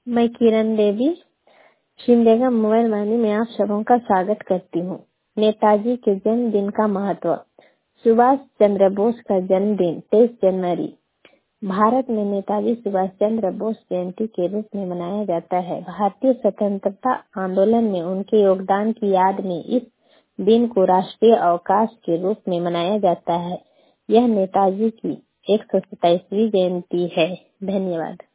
मैं किरण देवी सिमडेगा मोबाइल वाहिनी में आप सबों का स्वागत करती हूँ। नेताजी के जन्मदिन का महत्व। सुभाष चंद्र बोस का जन्मदिन 23 जनवरी भारत में नेताजी सुभाष चंद्र बोस जयंती के रूप में मनाया जाता है। भारतीय स्वतंत्रता आंदोलन में उनके योगदान की याद में इस दिन को राष्ट्रीय अवकाश के रूप में मनाया जाता है। यह नेताजी की 127वीं जयंती है। धन्यवाद।